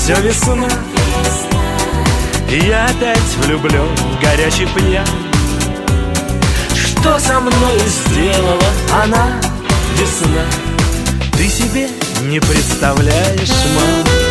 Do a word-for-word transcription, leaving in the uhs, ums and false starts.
все весна. Я опять влюблен, горячий пьян. Что со мной сделала она, весна, ты себе не представляешь, мам.